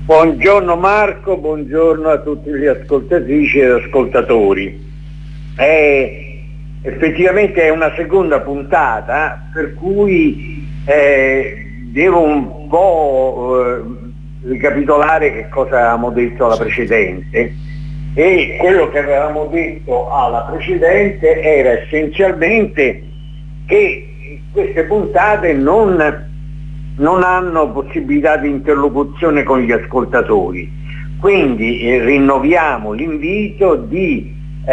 Buongiorno Marco, buongiorno a tutti gli ascoltatrici ed ascoltatori. Effettivamente è una seconda puntata, per cui devo un po' ricapitolare che cosa avevamo detto alla precedente, e quello che avevamo detto alla precedente era essenzialmente che queste puntate non hanno possibilità di interlocuzione con gli ascoltatori, quindi rinnoviamo l'invito di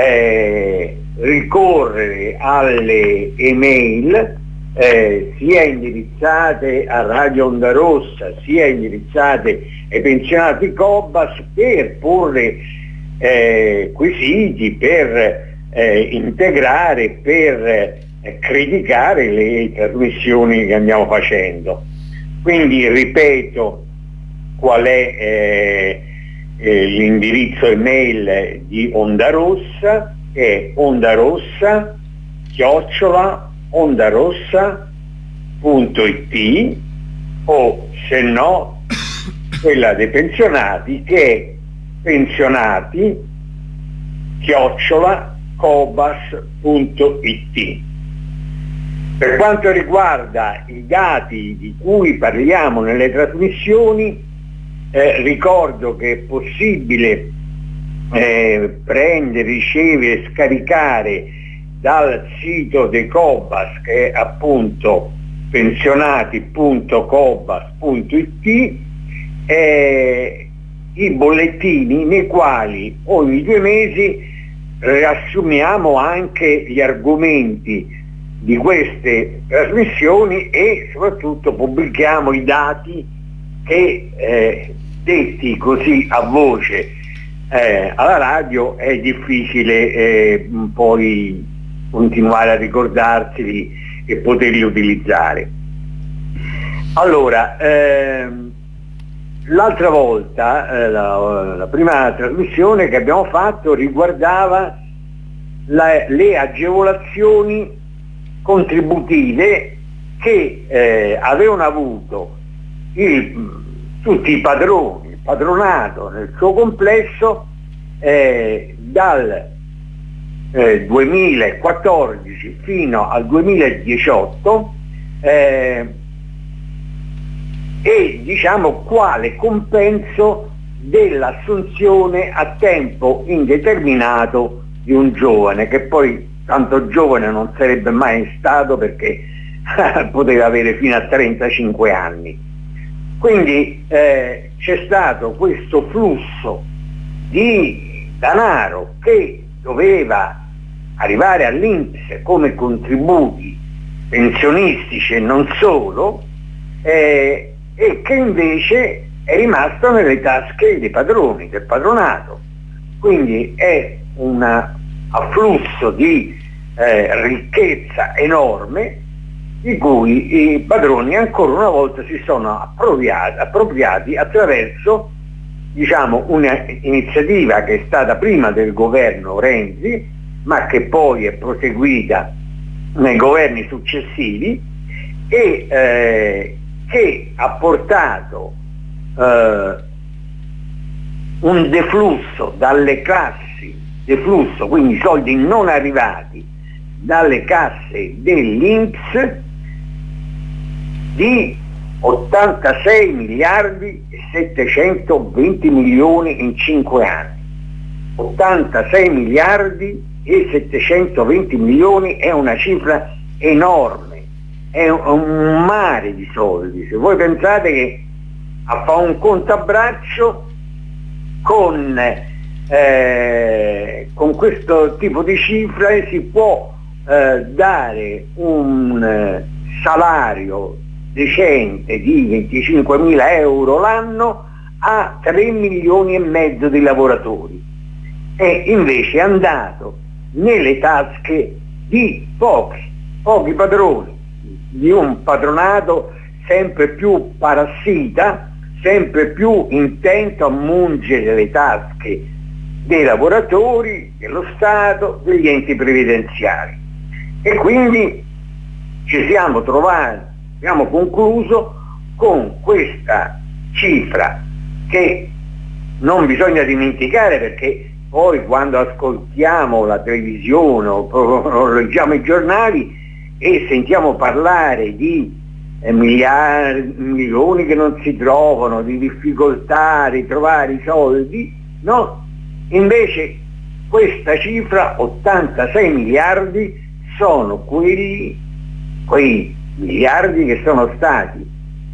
ricorrere alle email sia indirizzate a Radio Onda Rossa sia indirizzate ai pensionati Cobas per porre quesiti, per integrare, per criticare le trasmissioni che andiamo facendo. Quindi ripeto qual è l'indirizzo email di Onda Rossa, è ondarossa@ondarossa.it, o se no quella dei pensionati, che è pensionati@cobas.it. Per quanto riguarda i dati di cui parliamo nelle trasmissioni, ricordo che è possibile prendere, ricevere e scaricare dal sito dei Cobas, che è appunto pensionati.cobas.it, i bollettini nei quali ogni 2 mesi riassumiamo anche gli argomenti di queste trasmissioni e soprattutto pubblichiamo i dati che detti così a voce alla radio è difficile poi continuare a ricordarseli e poterli utilizzare. Allora, l'altra volta, la prima trasmissione che abbiamo fatto riguardava le agevolazioni contributive che avevano avuto tutti i padroni, il patronato nel suo complesso dal 2014 fino al 2018, e diciamo quale compenso dell'assunzione a tempo indeterminato di un giovane, che poi tanto giovane non sarebbe mai stato, perché poteva avere fino a 35 anni. Quindi c'è stato questo flusso di denaro che doveva arrivare all'INPS come contributi pensionistici e non solo, e che invece è rimasto nelle tasche dei padroni, del patronato. Quindi è un afflusso di ricchezza enorme, di cui i padroni ancora una volta si sono appropriati attraverso, diciamo, un'iniziativa che è stata prima del governo Renzi, ma che poi è proseguita nei governi successivi, e che ha portato un deflusso dalle classi, quindi soldi non arrivati dalle casse dell'INPS, di 86 miliardi e 720 milioni in 5 anni. 86 miliardi e 720 milioni è una cifra enorme, è un mare di soldi. Se voi pensate che a fare un contabraccio con questo tipo di cifre si può dare un salario decente di 25.000 euro l'anno a 3 milioni e mezzo di lavoratori, e invece è andato nelle tasche di pochi padroni, di un patronato sempre più parassita, sempre più intento a mungere le tasche dei lavoratori, dello Stato, degli enti previdenziali. E quindi ci siamo trovati, abbiamo concluso con questa cifra che non bisogna dimenticare, perché poi quando ascoltiamo la televisione o leggiamo i giornali e sentiamo parlare di milioni che non si trovano, di difficoltà di trovare i soldi, no? Invece questa cifra, 86 miliardi, sono quei miliardi che sono stati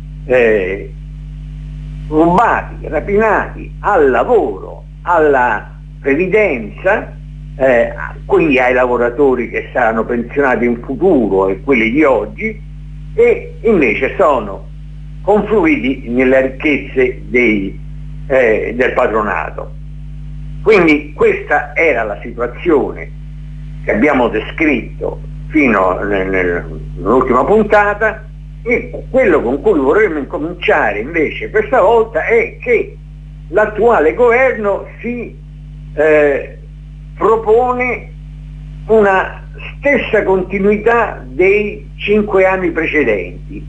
rubati, rapinati al lavoro, alla previdenza, quindi ai lavoratori che saranno pensionati in futuro e quelli di oggi, e invece sono confluiti nelle ricchezze del patronato. Quindi questa era la situazione che abbiamo descritto fino nell'ultima puntata, e quello con cui vorremmo incominciare invece questa volta è che l'attuale governo si propone una stessa continuità dei 5 anni precedenti.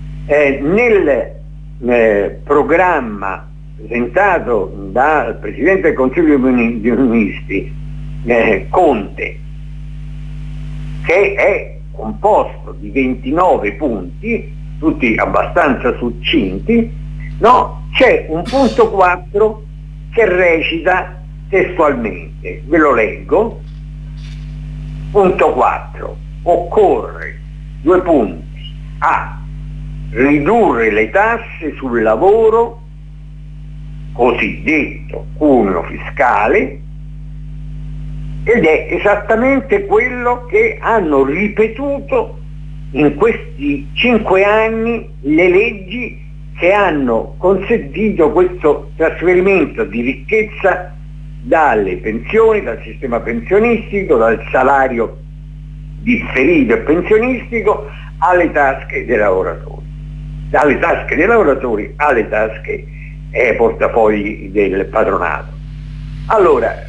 Nel programma presentato dal Presidente del Consiglio dei Ministri, Conte, che è composto di 29 punti, tutti abbastanza succinti, no? C'è un punto 4 che recita testualmente, ve lo leggo. Punto 4: occorre, due punti, a ridurre le tasse sul lavoro, cosiddetto cuneo fiscale, ed è esattamente quello che hanno ripetuto in questi 5 anni le leggi che hanno consentito questo trasferimento di ricchezza dalle pensioni, dal sistema pensionistico, dal salario differito e pensionistico alle tasche dei lavoratori, dalle tasche dei lavoratori alle tasche e ai portafogli del patronato. Allora,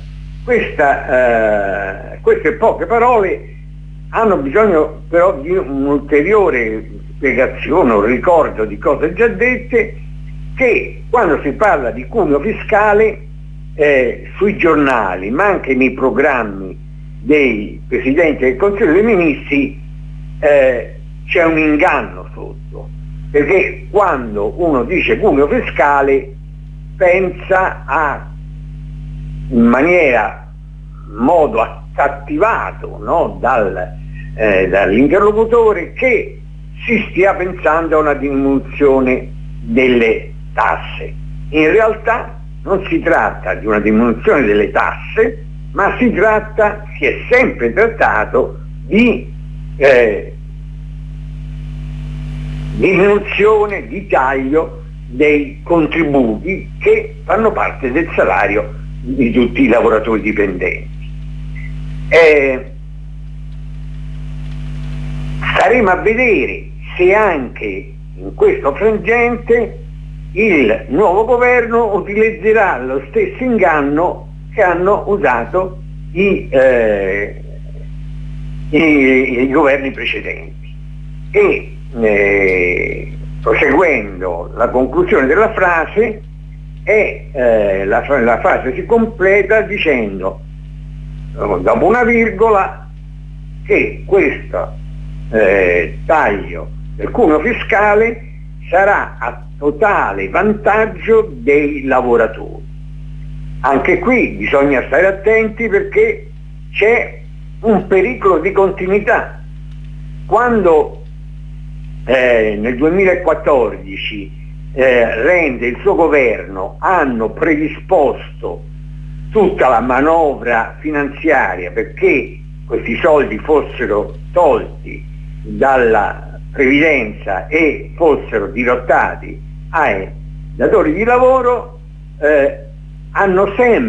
queste poche parole hanno bisogno però di un'ulteriore spiegazione, un ricordo di cose già dette, che quando si parla di cuneo fiscale sui giornali, ma anche nei programmi dei Presidenti del Consiglio dei Ministri, c'è un inganno sotto, perché quando uno dice cuneo fiscale pensa in modo accattivato, no? dall'interlocutore, che si stia pensando a una diminuzione delle tasse. In realtà non si tratta di una diminuzione delle tasse, ma si è sempre trattato di diminuzione, di taglio dei contributi che fanno parte del salario di tutti i lavoratori dipendenti. Staremo a vedere se anche in questo frangente il nuovo governo utilizzerà lo stesso inganno che hanno usato i governi precedenti. E proseguendo la conclusione della frase, la frase si completa dicendo, dopo una virgola, che questo taglio del cuneo fiscale sarà a totale vantaggio dei lavoratori. Anche qui bisogna stare attenti, perché c'è un pericolo di continuità. Quando nel 2014 Renzi e il suo governo hanno predisposto tutta la manovra finanziaria perché questi soldi fossero tolti dalla previdenza e fossero dirottati ai datori di lavoro, hanno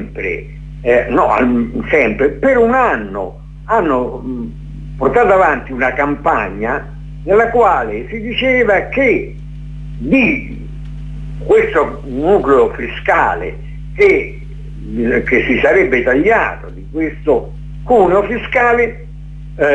per un anno hanno portato avanti una campagna nella quale si diceva che di questo nucleo fiscale che si sarebbe tagliato, di questo cuneo fiscale,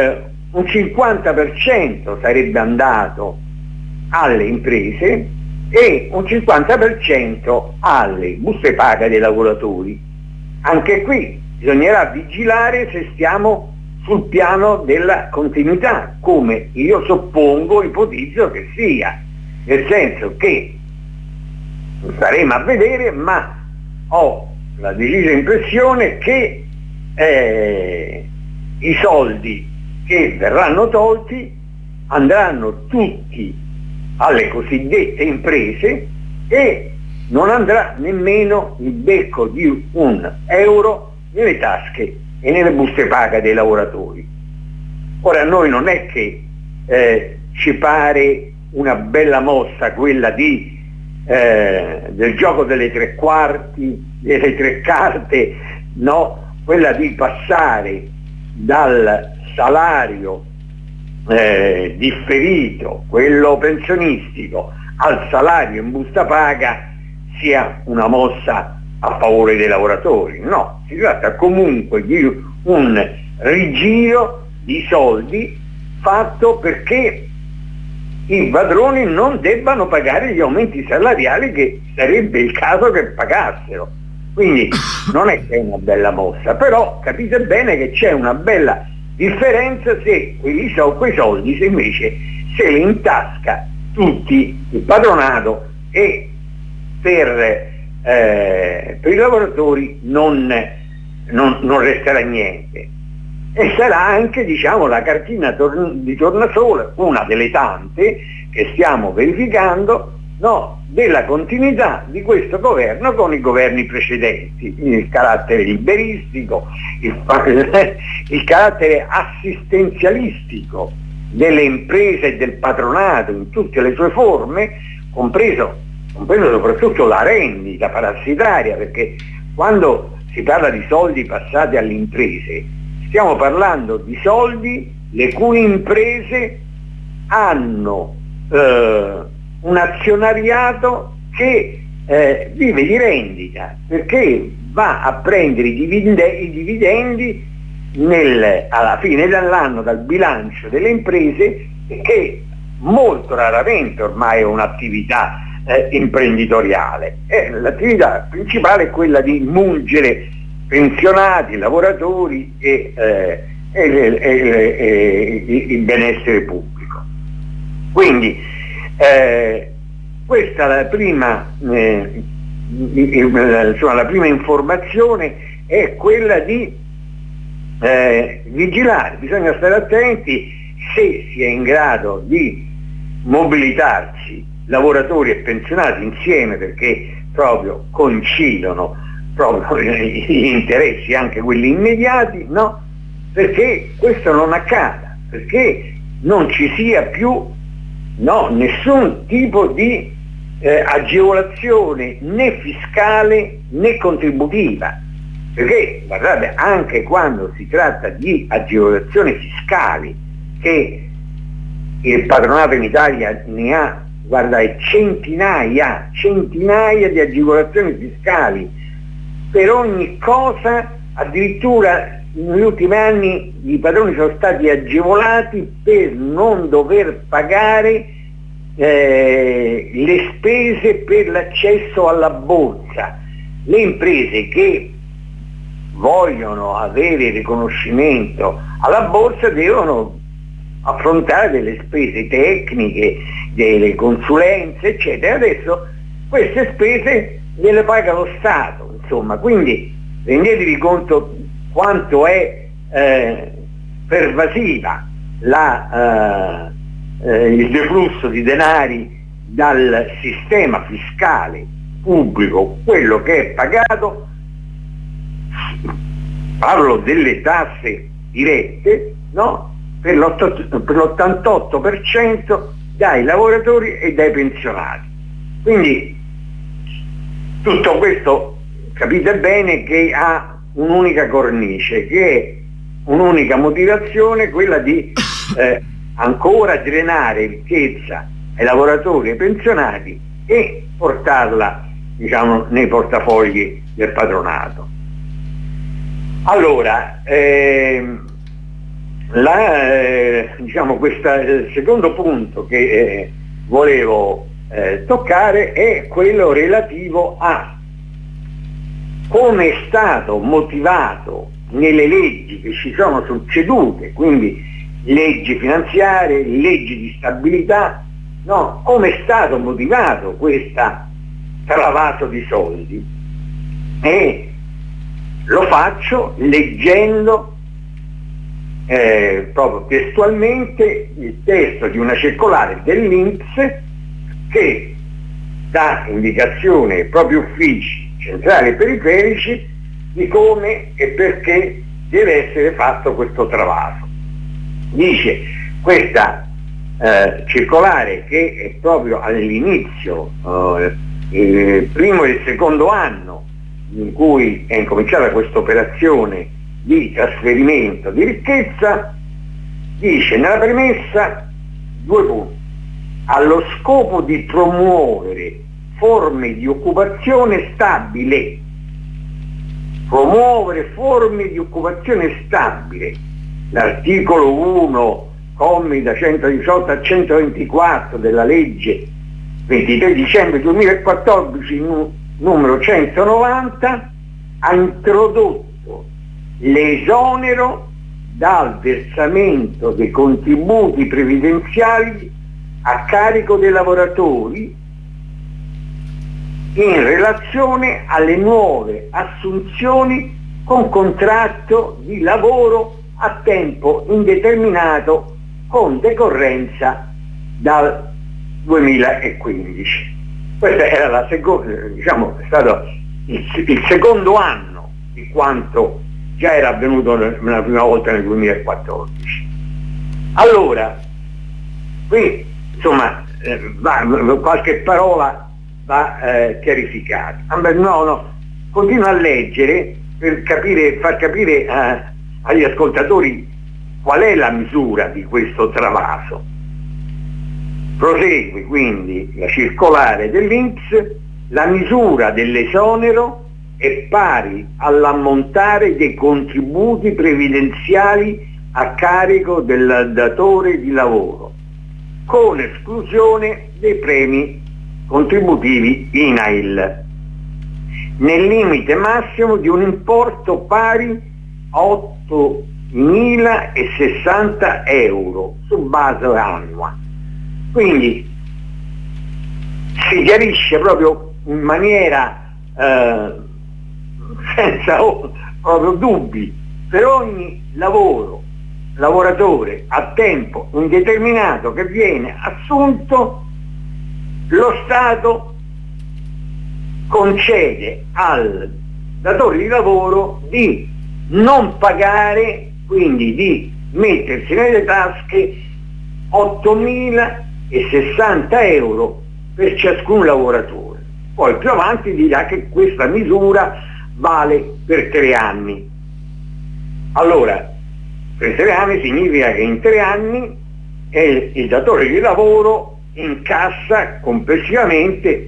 un 50% sarebbe andato alle imprese e un 50% alle buste paga dei lavoratori. Anche qui bisognerà vigilare se stiamo sul piano della continuità, come io suppongo, ipotizzo che sia, nel senso che staremo a vedere, ma ho la decisa impressione che i soldi che verranno tolti andranno tutti alle cosiddette imprese e non andrà nemmeno il becco di un euro nelle tasche e nelle buste paga dei lavoratori. Ora, a noi non è che ci pare una bella mossa quella del gioco delle tre quarti, delle tre carte, no? Quella di passare dal salario differito, quello pensionistico, al salario in busta paga sia una mossa a favore dei lavoratori. No, si tratta comunque di un rigiro di soldi fatto perché i padroni non debbano pagare gli aumenti salariali che sarebbe il caso che pagassero. Quindi non è che è una bella mossa, però capite bene che c'è una bella differenza se quei soldi se invece se li intasca tutti il patronato e per i lavoratori non resterà niente. E sarà anche, diciamo, la cartina di tornasole, una delle tante che stiamo verificando, no, della continuità di questo governo con i governi precedenti, il carattere liberistico, il carattere assistenzialistico delle imprese e del patronato in tutte le sue forme, compreso soprattutto la rendita parassitaria, perché quando si parla di soldi passati alle imprese stiamo parlando di soldi le cui imprese hanno un azionariato che vive di rendita, perché va a prendere i dividendi alla fine dell'anno dal bilancio delle imprese, che molto raramente ormai è un'attività imprenditoriale. L'attività principale è quella di mungere pensionati, lavoratori e il benessere pubblico. Quindi questa è la prima, la prima informazione è quella di vigilare, bisogna stare attenti se si è in grado di mobilitarsi lavoratori e pensionati insieme, perché proprio coincidono proprio gli interessi, anche quelli immediati, no? Perché questo non accada, perché non ci sia più nessun tipo di agevolazione né fiscale né contributiva, perché guardate, anche quando si tratta di agevolazioni fiscali, che il patronato in Italia ne ha, guardate, centinaia di agevolazioni fiscali per ogni cosa. Addirittura negli ultimi anni i padroni sono stati agevolati per non dover pagare le spese per l'accesso alla borsa. Le imprese che vogliono avere riconoscimento alla borsa devono affrontare delle spese tecniche, delle consulenze, eccetera. Adesso queste spese le paga lo Stato, insomma, quindi rendetevi conto quanto è pervasiva il deflusso di denari dal sistema fiscale pubblico, quello che è pagato, parlo delle tasse dirette, no? Per l'88% dai lavoratori e dai pensionati. Quindi tutto questo capite bene che ha un'unica cornice, che è un'unica motivazione, quella di ancora drenare ricchezza ai lavoratori e ai pensionati e portarla, diciamo, nei portafogli del patronato. Allora, diciamo, questo secondo punto che volevo toccare è quello relativo a come è stato motivato nelle leggi che ci sono succedute, quindi leggi finanziarie, leggi di stabilità, no? Come è stato motivato questo travaso di soldi. E lo faccio leggendo proprio testualmente il testo di una circolare dell'INPS che dà indicazione ai propri uffici centrali e periferici di come e perché deve essere fatto questo travaso. Dice questa circolare, che è proprio all'inizio, il primo e il secondo anno in cui è incominciata questa operazione di trasferimento di ricchezza, dice nella premessa 2 punti: allo scopo di promuovere forme di occupazione stabile. Promuovere forme di occupazione stabile. L'articolo 1, commi da 118 a 124 della legge 23 dicembre 2014 numero 190 ha introdotto l'esonero dal versamento dei contributi previdenziali a carico dei lavoratori in relazione alle nuove assunzioni con contratto di lavoro a tempo indeterminato con decorrenza dal 2015. Questo era la seconda, diciamo, è stato il secondo anno di quanto già era avvenuto la prima volta nel 2014. Allora, qui insomma qualche parola va chiarificata. No, continuo a leggere per far capire agli ascoltatori qual è la misura di questo travaso. Prosegue quindi la circolare dell'INPS: la misura dell'esonero è pari all'ammontare dei contributi previdenziali a carico del datore di lavoro, con esclusione dei premi contributivi INAIL, nel limite massimo di un importo pari a 8.060 euro su base annua. Quindi si chiarisce proprio in maniera senza proprio dubbi: per ogni lavoratore a tempo indeterminato che viene assunto, lo Stato concede al datore di lavoro di non pagare, quindi di mettersi nelle tasche 8.060 euro per ciascun lavoratore. Poi più avanti dirà che questa misura vale per 3 anni. Allora, per 3 anni significa che in 3 anni il datore di lavoro incassa complessivamente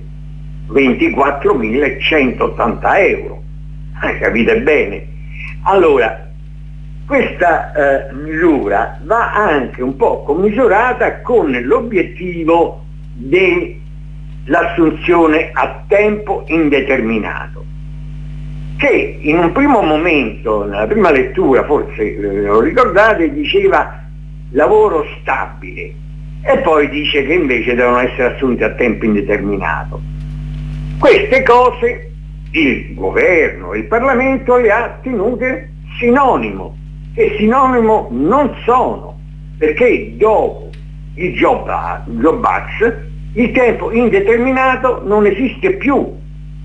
24.180 euro. Capite bene? Allora, questa misura va anche un po' commisurata con l'obiettivo dell'assunzione a tempo indeterminato, che in un primo momento, nella prima lettura, forse lo ricordate, diceva lavoro stabile, e poi dice che invece devono essere assunti a tempo indeterminato. Queste cose il governo e il Parlamento le ha tenute sinonimo, che sinonimo non sono, perché dopo il Job Act il tempo indeterminato non esiste più,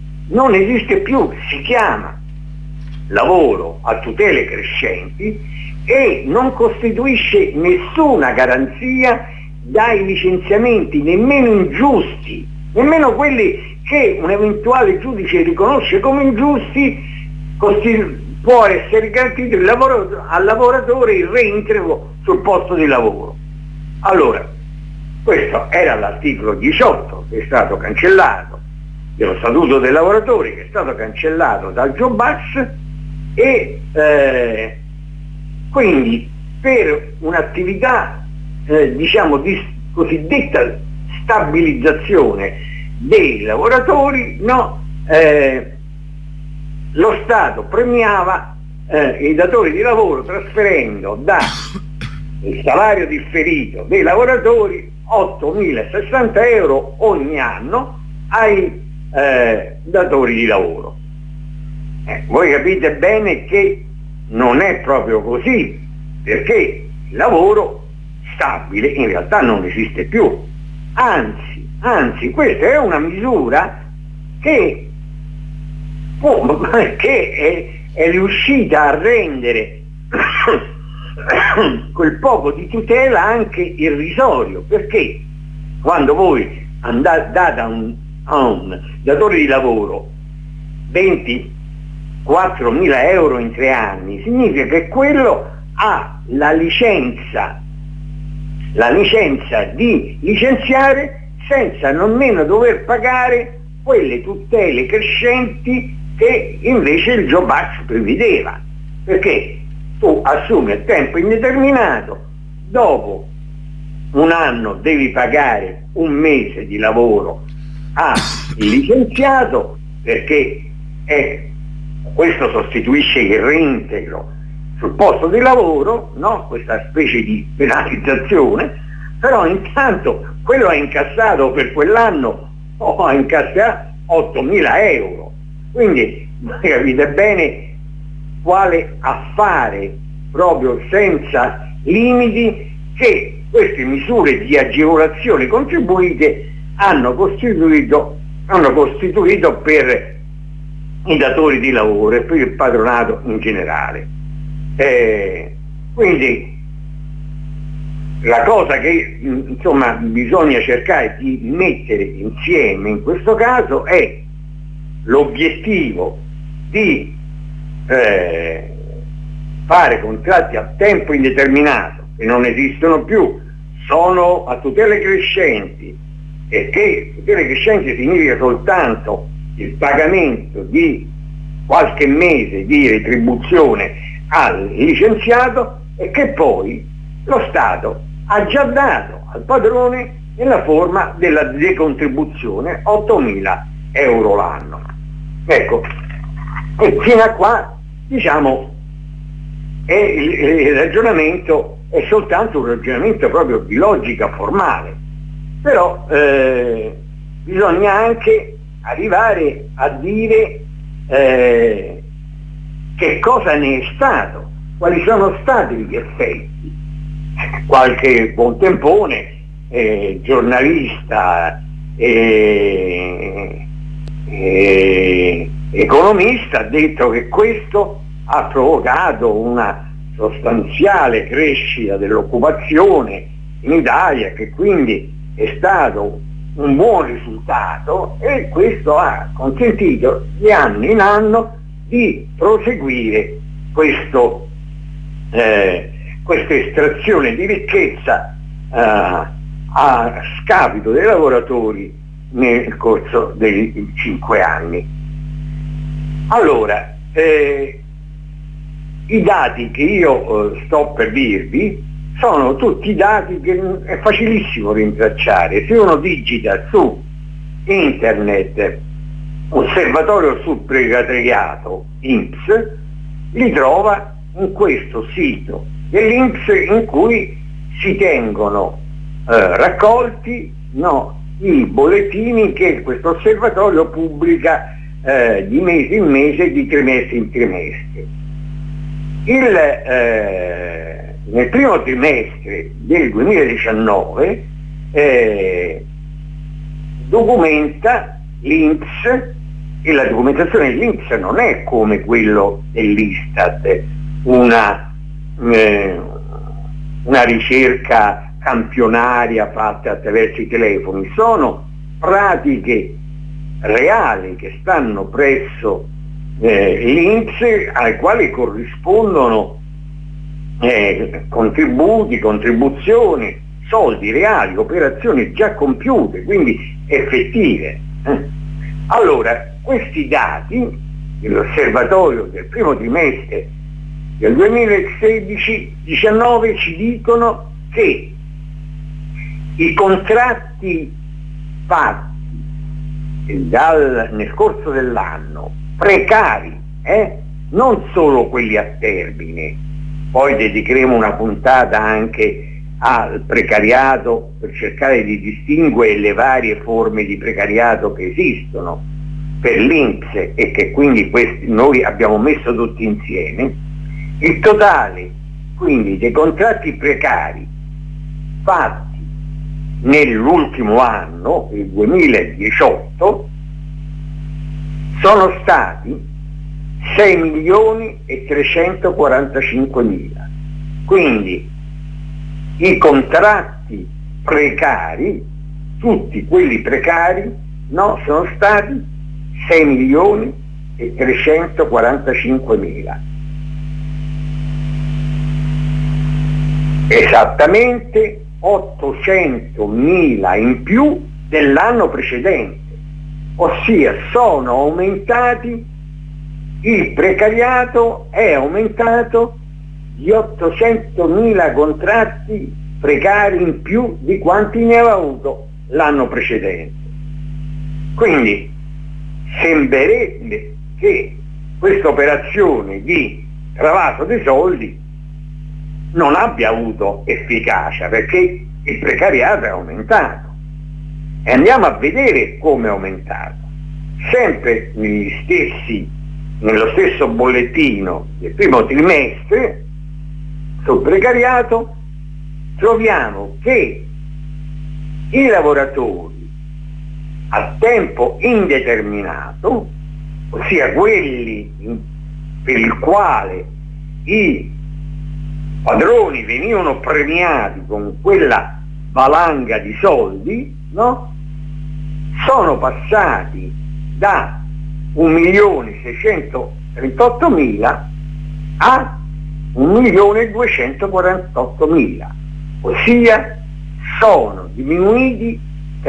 si chiama lavoro a tutele crescenti e non costituisce nessuna garanzia dai licenziamenti, nemmeno ingiusti, nemmeno quelli che un eventuale giudice riconosce come ingiusti. Può essere garantito al lavoratore il reintegro sul posto di lavoro. Allora, questo era l'articolo 18 che è stato cancellato dello Statuto dei lavoratori, che è stato cancellato dal Job Act, e quindi per un'attività diciamo di cosiddetta stabilizzazione dei lavoratori, no? Lo Stato premiava i datori di lavoro trasferendo dal salario differito dei lavoratori 8.060 euro ogni anno ai datori di lavoro. Voi capite bene che non è proprio così, perché il lavoro stabile in realtà non esiste più, anzi questa è una misura che è riuscita a rendere quel poco di tutela anche irrisorio, perché quando voi date a un datore di lavoro 24.000 euro in 3 anni, significa che quello ha la licenza di licenziare senza nemmeno dover pagare quelle tutele crescenti che invece il Jobs Act prevedeva, perché tu assumi a tempo indeterminato, dopo un anno devi pagare un mese di lavoro al licenziato, perché questo sostituisce il reintegro sul posto di lavoro, no? Questa specie di penalizzazione, però intanto quello ha incassato per quell'anno ha incassato 8.000 euro. Quindi capite bene quale affare proprio senza limiti che queste misure di agevolazione contribuite hanno costituito per i datori di lavoro e per il patronato in generale. Quindi la cosa che insomma bisogna cercare di mettere insieme in questo caso è l'obiettivo di fare contratti a tempo indeterminato che non esistono più, sono a tutele crescenti, e che tutele crescenti significa soltanto il pagamento di qualche mese di retribuzione al licenziato, e che poi lo Stato ha già dato al padrone nella forma della decontribuzione 8.000 euro l'anno. Ecco, e fino a qua diciamo il ragionamento è soltanto un ragionamento proprio di logica formale, però bisogna anche arrivare a dire che cosa ne è stato, quali sono stati gli effetti. Qualche buontempone giornalista economista ha detto che questo ha provocato una sostanziale crescita dell'occupazione in Italia, che quindi è stato un buon risultato, e questo ha consentito di anno in anno di proseguire questa estrazione di ricchezza a scapito dei lavoratori nel corso dei 5 anni. Allora, i dati che io sto per dirvi sono tutti dati che è facilissimo rintracciare. Se uno digita su internet Osservatorio sul precariato INPS, li trova in questo sito dell'INPS, in cui si tengono raccolti i bollettini che questo osservatorio pubblica di mese in mese, di trimestre in trimestre. Nel primo trimestre del 2019 documenta l'INPS, e la documentazione dell'INPS non è come quello dell'Istat, una ricerca campionaria fatta attraverso i telefoni, sono pratiche reali che stanno presso l'INPS, ai quali corrispondono contributi, contribuzioni, soldi reali, operazioni già compiute, quindi effettive. Allora, questi dati dell'osservatorio del primo trimestre del 2016-19 ci dicono che i contratti fatti nel corso dell'anno, precari, non solo quelli a termine. Poi dedicheremo una puntata anche al precariato per cercare di distinguere le varie forme di precariato che esistono per l'INPS e che quindi noi abbiamo messo tutti insieme. Il totale quindi dei contratti precari fatti nell'ultimo anno, il 2018, sono stati 6.345.000. Quindi i contratti precari, tutti quelli precari, sono stati 6.345.000. Esattamente 800.000 in più dell'anno precedente, ossia sono aumentati, il precariato è aumentato di 800.000 contratti precari in più di quanti ne aveva avuto l'anno precedente. Quindi sembrerebbe che questa operazione di travaso dei soldi non abbia avuto efficacia, perché il precariato è aumentato. E andiamo a vedere come è aumentato. Sempre nello stesso bollettino del primo trimestre sul precariato troviamo che i lavoratori a tempo indeterminato, ossia quelli per il quale i padroni venivano premiati con quella valanga di soldi, sono passati da 1.638.000 a 1.248.000, ossia sono diminuiti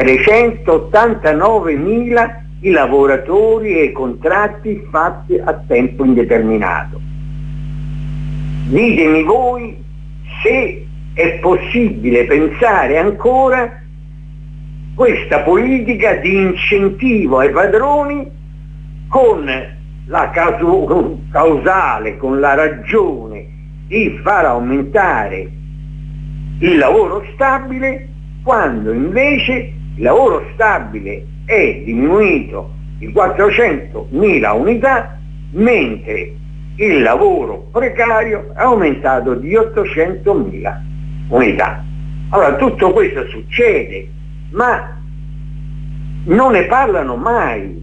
389.000 i lavoratori e i contratti fatti a tempo indeterminato. Ditemi voi se è possibile pensare ancora questa politica di incentivo ai padroni con la causale, con la ragione di far aumentare il lavoro stabile, quando invece il lavoro stabile è diminuito di 400.000 unità, mentre il lavoro precario è aumentato di 800.000 unità. Allora tutto questo succede, ma non ne parlano mai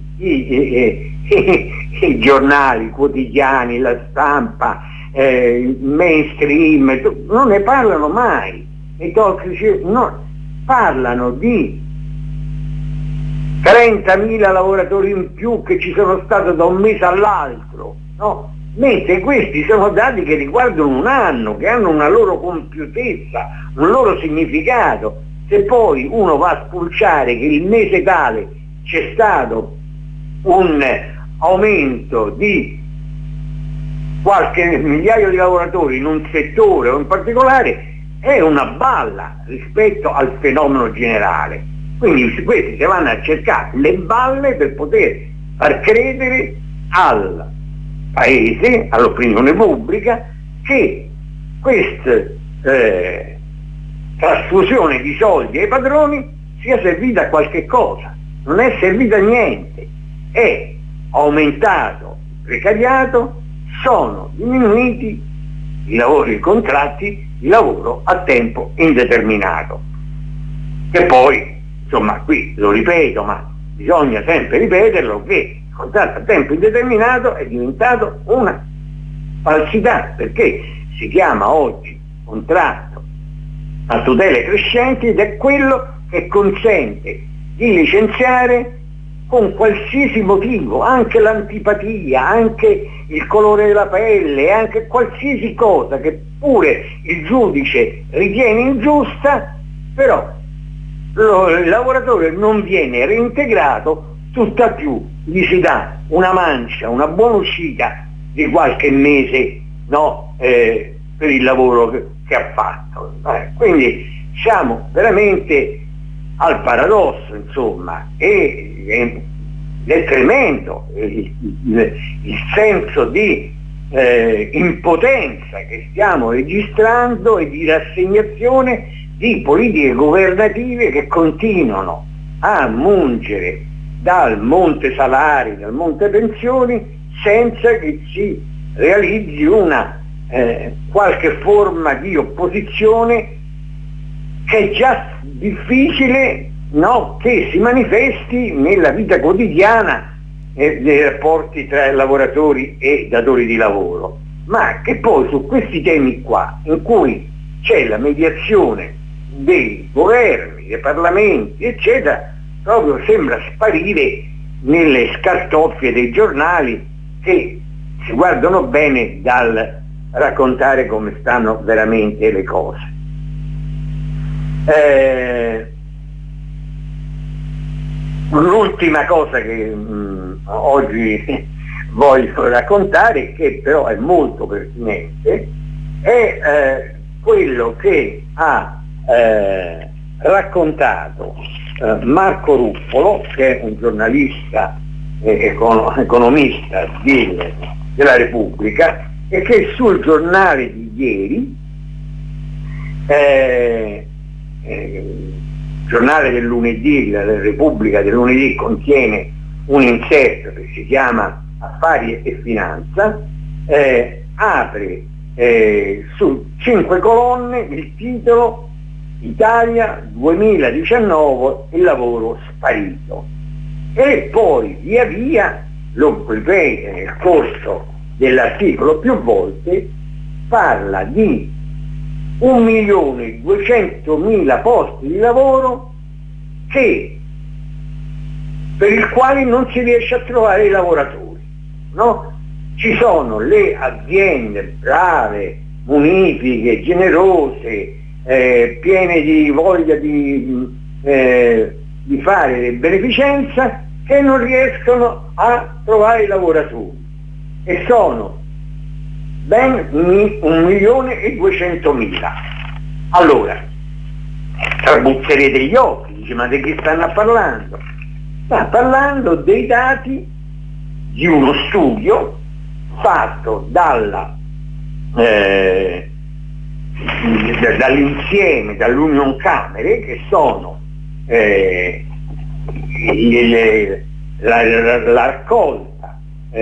i giornali, i quotidiani, la stampa, il mainstream, non ne parlano mai. I talk show parlano di 30.000 lavoratori in più che ci sono stati da un mese all'altro, mentre questi sono dati che riguardano un anno, che hanno una loro compiutezza, un loro significato. Se poi uno va a spulciare che il mese tale c'è stato un aumento di qualche migliaio di lavoratori in un settore o in particolare, è una balla rispetto al fenomeno generale. Quindi questi si vanno a cercare le balle per poter far credere al Paese, all'opinione pubblica, che questa trasfusione di soldi ai padroni sia servita a qualche cosa. Non è servita a niente, è aumentato il precariato, sono diminuiti i contratti di lavoro a tempo indeterminato. E poi, insomma, qui lo ripeto, ma bisogna sempre ripeterlo, che il contratto a tempo indeterminato è diventato una falsità, perché si chiama oggi contratto a tutele crescenti ed è quello che consente di licenziare con qualsiasi motivo, anche l'antipatia, anche il colore della pelle, anche qualsiasi cosa che pure il giudice ritiene ingiusta, però il lavoratore non viene reintegrato, tutt'al più gli si dà una mancia, una buona uscita di qualche mese per il lavoro che ha fatto. Quindi siamo veramente al paradosso, insomma, e è tremendo il senso di impotenza che stiamo registrando e di rassegnazione di politiche governative che continuano a mungere dal monte salari, dal monte pensioni, senza che si realizzi una qualche forma di opposizione che è già difficile, no, che si manifesti nella vita quotidiana dei rapporti tra lavoratori e datori di lavoro, ma che poi su questi temi qua, in cui c'è la mediazione dei governi, dei parlamenti, eccetera, proprio sembra sparire nelle scartoffie dei giornali che si guardano bene dal raccontare come stanno veramente le cose. L'ultima cosa che oggi voglio raccontare, che però è molto pertinente, è quello che ha raccontato Marco Ruffolo, che è un giornalista economista della Repubblica, e che sul giornale di ieri, giornale del lunedì, la Repubblica del lunedì, contiene un inserto che si chiama Affari e Finanza, apre su 5 colonne il titolo Italia 2019, il lavoro sparito, e poi via via lo ripete nel corso dell'articolo più volte, parla di 1.200.000 posti di lavoro per i quali non si riesce a trovare i lavoratori, no? Ci sono le aziende brave, munifiche, generose, piene di voglia di fare beneficenza, che non riescono a trovare i lavoratori, e sono ben 1.200.000. Allora, trabuzzerete gli occhi, dice: ma di che stanno parlando? Sta parlando dei dati di uno studio fatto dall'insieme, dall'Union Camere, che sono la raccolta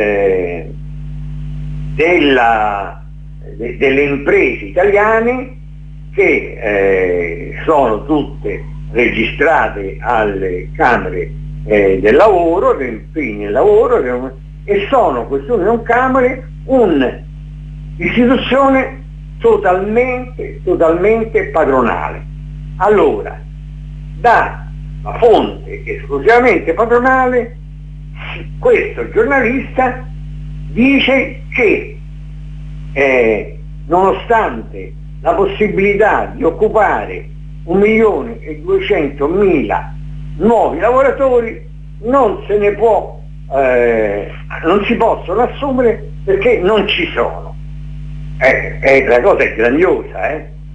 delle imprese italiane, che sono tutte registrate alle Camere del lavoro, del lavoro, e sono queste Union Camere un'istituzione totalmente padronale. Allora, da una fonte esclusivamente padronale, questo giornalista dice che nonostante la possibilità di occupare 1.200.000 nuovi lavoratori, non si possono assumere perché non ci sono. La cosa è grandiosa.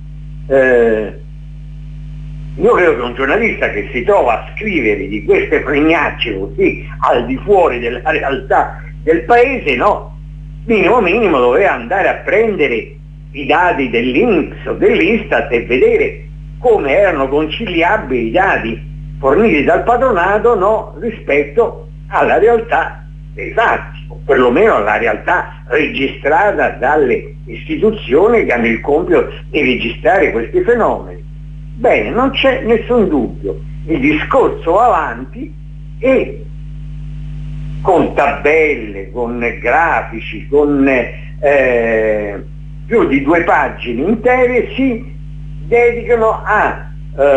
Io credo che un giornalista che si trova a scrivere di queste fregnacce così al di fuori della realtà del paese, no, minimo doveva andare a prendere i dati dell'INPS o dell'Istat e vedere come erano conciliabili i dati forniti dal patronato, no, rispetto alla realtà dei fatti, o perlomeno alla realtà registrata dalle istituzioni che hanno il compito di registrare questi fenomeni. Bene, non c'è nessun dubbio, il discorso va avanti, e con tabelle, con grafici, con più di 2 pagine intere si dedicano a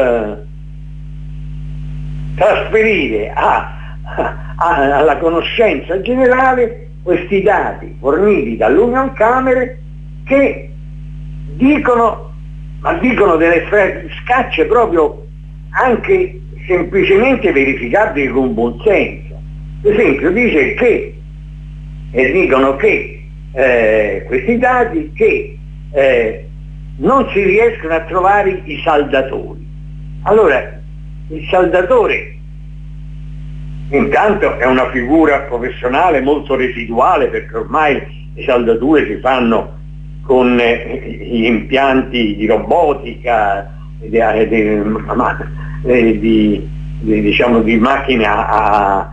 trasferire alla conoscenza generale questi dati forniti dall'Union Camere, che dicono delle scacce proprio anche semplicemente verificabili con buon senso. Per esempio dice che dicono che questi dati che non si riescono a trovare i saldatori. Allora, il saldatore intanto è una figura professionale molto residuale, perché ormai le saldature si fanno con gli impianti di robotica, diciamo di macchine a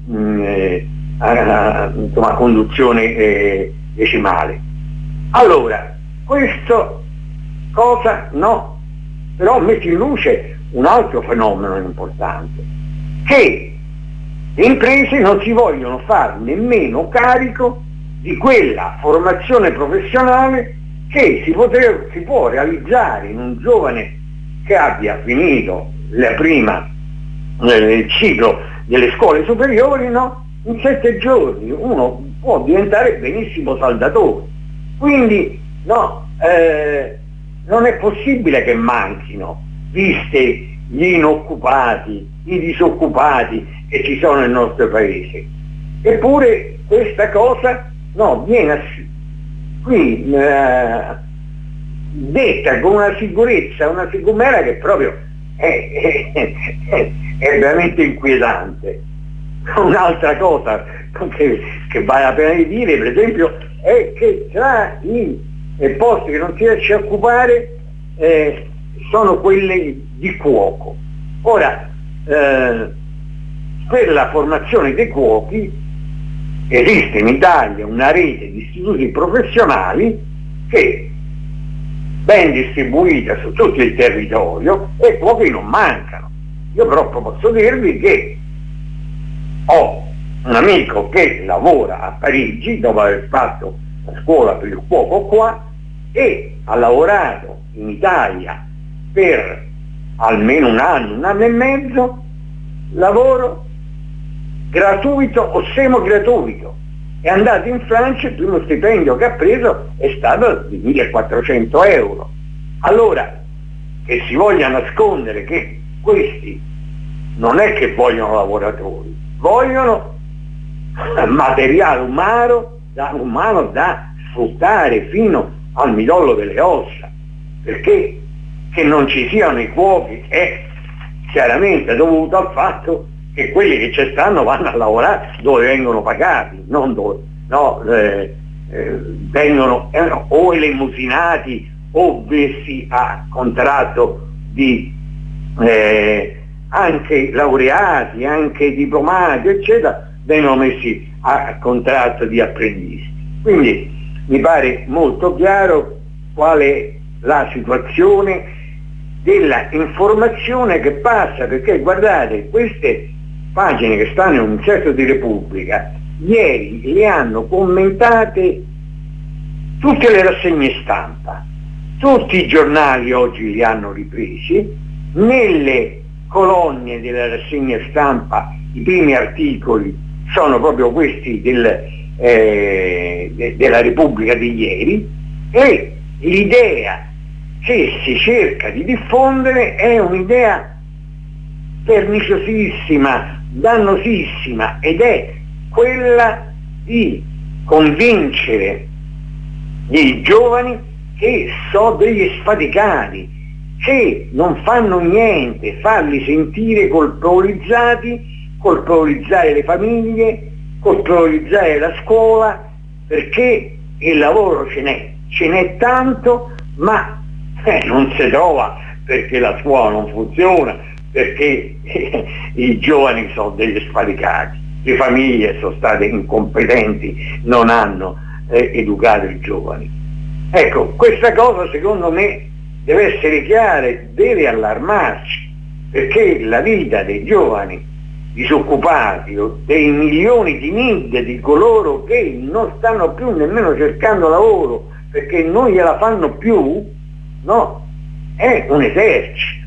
conduzione decimale. Allora, questo cosa no, però mette in luce un altro fenomeno importante, che le imprese non si vogliono fare nemmeno carico di quella formazione professionale che si può realizzare in un giovane che abbia finito il ciclo delle scuole superiori, no? In 7 giorni uno può diventare benissimo saldatore. Quindi no, non è possibile che manchino, viste gli inoccupati, i disoccupati che ci sono nel nostro paese. Eppure questa cosa no, viene qui detta con una sicurezza, una sicumera che proprio è veramente inquietante. Un'altra cosa che vale la pena di dire, per esempio, è che tra i posti che non si riesce a occupare sono quelli di cuoco. Ora, per la formazione dei cuochi esiste in Italia una rete di istituti professionali che ben distribuita su tutto il territorio, e cuochi non mancano. Io però posso dirvi che ho un amico che lavora a Parigi dopo aver fatto la scuola per il cuoco qua, e ha lavorato in Italia per almeno un anno e mezzo, lavoro gratuito o semi-gratuito. È andato in Francia, il primo stipendio che ha preso è stato di 1.400 euro. Allora, che si voglia nascondere che questi non è che vogliono lavoratori, vogliono materiale umano da sfruttare fino al midollo delle ossa, perché che non ci siano i cuochi è chiaramente dovuto al fatto che quelli che ci stanno vanno a lavorare dove vengono pagati, non dove vengono o elemosinati o messi a contratto di anche laureati, anche diplomati, eccetera, vengono messi a contratto di apprendisti. Quindi mi pare molto chiaro qual è la situazione della informazione che passa, perché guardate, queste pagine che stanno in un certo di Repubblica ieri le hanno commentate tutte le rassegne stampa, tutti i giornali oggi li hanno ripresi, nelle colonne della rassegna stampa i primi articoli sono proprio questi della Repubblica di ieri, e l'idea che si cerca di diffondere è un'idea perniciosissima, dannosissima, ed è quella di convincere i giovani che sono degli sfaticati, che non fanno niente, farli sentire colpevolizzati, colpevolizzare le famiglie, colpevolizzare la scuola, perché il lavoro ce n'è tanto, ma non si trova perché la scuola non funziona, perché i giovani sono degli sfaticati, le famiglie sono state incompetenti, non hanno educato i giovani. Ecco, questa cosa secondo me deve essere chiara e deve allarmarci, perché la vita dei giovani disoccupati o dei milioni di NEET, di coloro che non stanno più nemmeno cercando lavoro perché non gliela fanno più, no, è un esercito,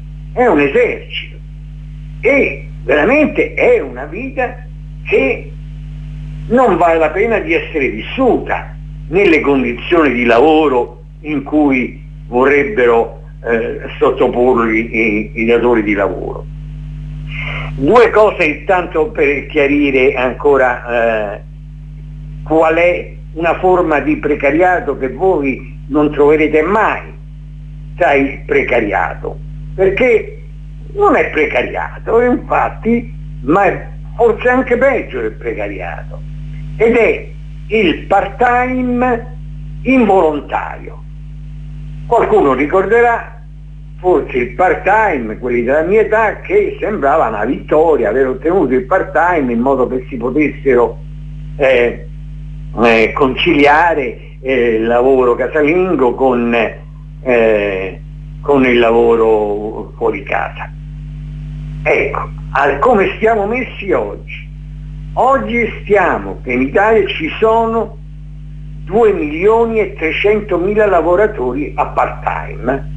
e veramente è una vita che non vale la pena di essere vissuta nelle condizioni di lavoro in cui vorrebbero sottoporli i datori di lavoro. Due cose intanto per chiarire ancora qual è una forma di precariato che voi non troverete mai tra il precariato, perché non è precariato, infatti, ma è forse anche peggio del precariato, ed è il part-time involontario. Qualcuno ricorderà forse il part-time, quelli della mia età, che sembrava una vittoria aver ottenuto il part-time in modo che si potessero conciliare il lavoro casalingo con il lavoro fuori casa. Ecco, come stiamo messi oggi? Oggi stiamo che in Italia ci sono 2.300.000 lavoratori a part-time.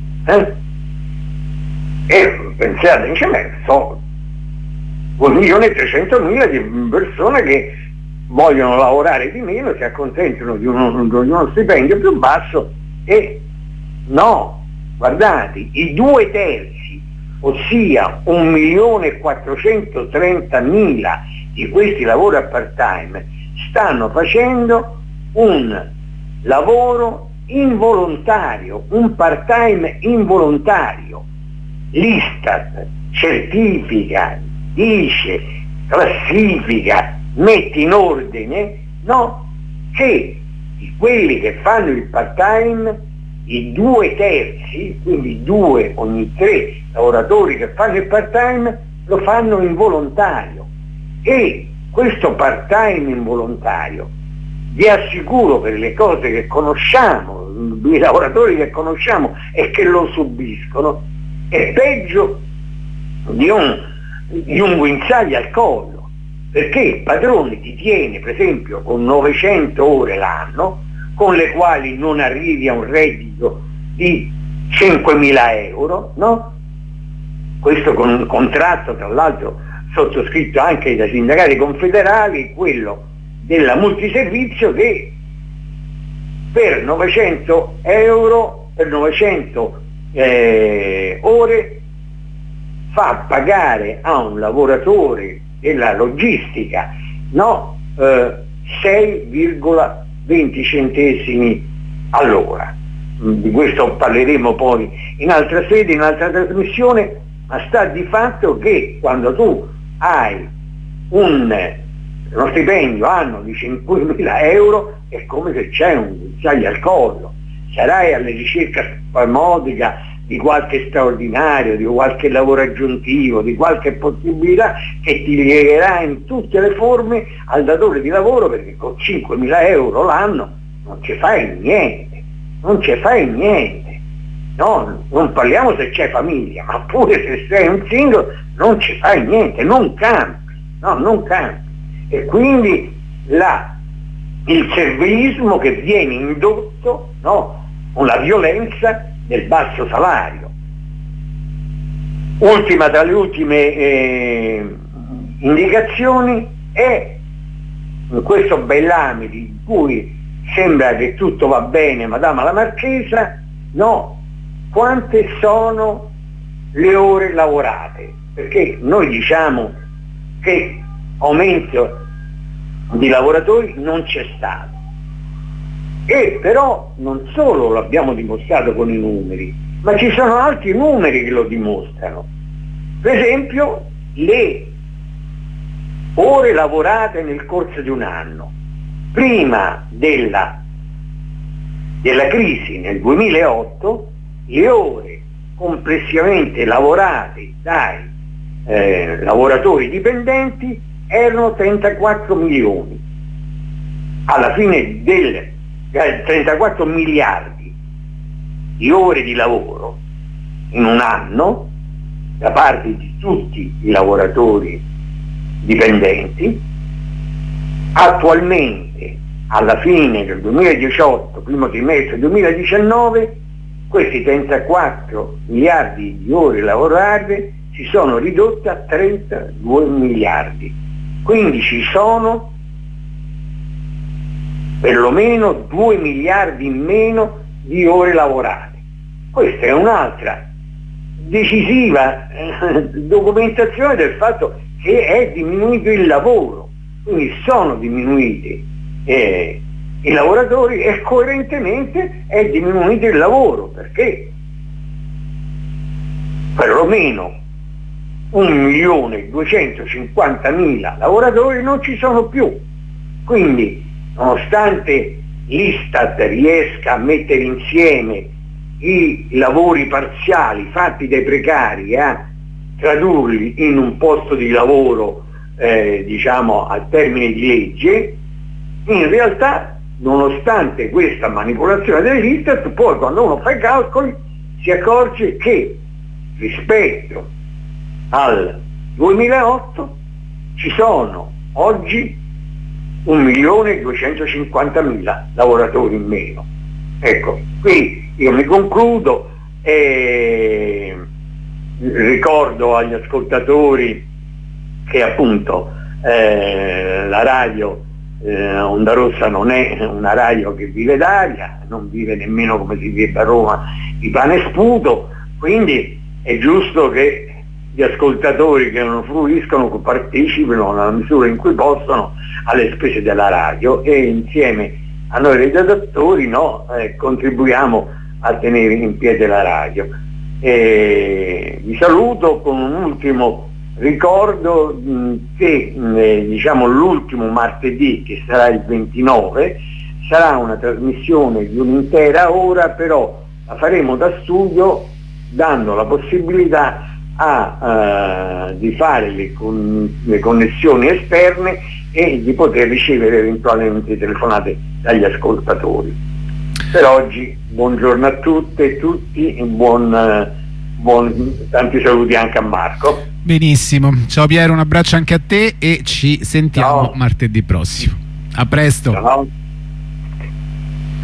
E pensate, sono 2.300.000 di persone che vogliono lavorare di meno, si accontentano di uno stipendio più basso, e no, guardate, i 2/3, ossia 1.430.000 di questi lavori a part-time, stanno facendo un lavoro involontario, un part-time involontario. L'Istat certifica, dice, classifica, mette in ordine, no, che di quelli che fanno il part-time, i 2/3, quindi 2 ogni 3 lavoratori che fanno il part-time, lo fanno involontario. E questo part-time involontario, vi assicuro, per le cose che conosciamo, i lavoratori che conosciamo e che lo subiscono, è peggio di un guinzaglio al collo, perché il padrone ti tiene, per esempio, con 900 ore l'anno, con le quali non arrivi a un reddito di 5.000 euro, no? Questo con un contratto, tra l'altro, sottoscritto anche dai sindacati confederali, quello della multiservizio, che per 900 euro, per 900 ore, fa pagare a un lavoratore della logistica, no, 6,20 centesimi all'ora. Di questo parleremo poi in altra sede, in altra trasmissione, ma sta di fatto che quando tu hai uno stipendio anno di 5.000 euro è come se c'è un guinzaglio al collo. Sarai alla ricerca spasmodica di qualche straordinario, di qualche lavoro aggiuntivo, di qualche possibilità che ti legherà in tutte le forme al datore di lavoro, perché con 5.000 euro l'anno non ci fai niente, non ci fai niente. No, non parliamo se c'è famiglia, ma pure se sei un single non ci fai niente, non campi, no, non campi. E quindi il servilismo che viene indotto, no, con la violenza del basso salario. Ultima tra le ultime indicazioni è questo bellame di cui sembra che tutto va bene, Madama la Marchesa, no, quante sono le ore lavorate, perché noi diciamo che aumento di lavoratori non c'è stato, e però non solo lo abbiamo dimostrato con i numeri, ma ci sono altri numeri che lo dimostrano. Per esempio le ore lavorate nel corso di un anno. Prima della crisi nel 2008 le ore complessivamente lavorate dai lavoratori dipendenti erano 34 milioni. Alla fine 34 miliardi di ore di lavoro in un anno da parte di tutti i lavoratori dipendenti. Attualmente, alla fine del 2018, primo trimestre 2019, questi 34 miliardi di ore lavorate si sono ridotti a 32 miliardi. Quindi ci sono perlomeno 2 miliardi in meno di ore lavorate. Questa è un'altra decisiva documentazione del fatto che è diminuito il lavoro, quindi sono diminuiti i lavoratori e coerentemente è diminuito il lavoro, perché perlomeno 1.250.000 lavoratori non ci sono più. Quindi, nonostante l'Istat riesca a mettere insieme i lavori parziali fatti dai precari e a tradurli in un posto di lavoro diciamo al termine di legge, in realtà nonostante questa manipolazione dell'Istat, poi quando uno fa i calcoli si accorge che rispetto al 2008 ci sono oggi 1.250.000 lavoratori in meno. Ecco, qui io mi concludo e ricordo agli ascoltatori che appunto la radio Onda Rossa non è una radio che vive d'aria, non vive nemmeno, come si dice a Roma, di pane e sputo, quindi è giusto che gli ascoltatori che non fruiscono partecipino nella misura in cui possono alle spese della radio e insieme a noi redattori contribuiamo a tenere in piedi la radio. Vi saluto con un ultimo ricordo che diciamo l'ultimo martedì, che sarà il 29, sarà una trasmissione di un'intera ora, però la faremo da studio dando la possibilità di fare le connessioni esterne e di poter ricevere eventualmente telefonate dagli ascoltatori. Per oggi buongiorno a tutte e tutti e tanti saluti anche a Marco. Benissimo, ciao Piero, un abbraccio anche a te e ci sentiamo martedì prossimo. A presto. Ciao.